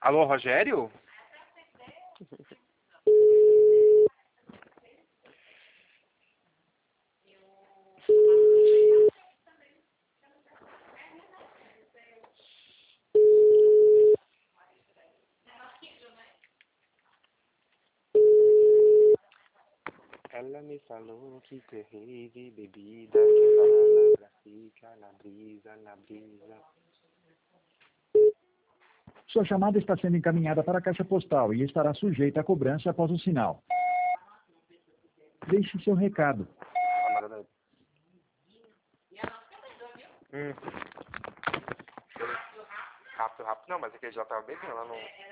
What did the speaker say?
Alô, Rogério? Ela me falou que terrível bebida que ela fica na brisa, na brisa. Sua chamada está sendo encaminhada para a caixa postal e estará sujeita a cobrança após o sinal. Deixe seu recado. Rápido, rápido. Não, mas é que ele já tava bebendo, ela não...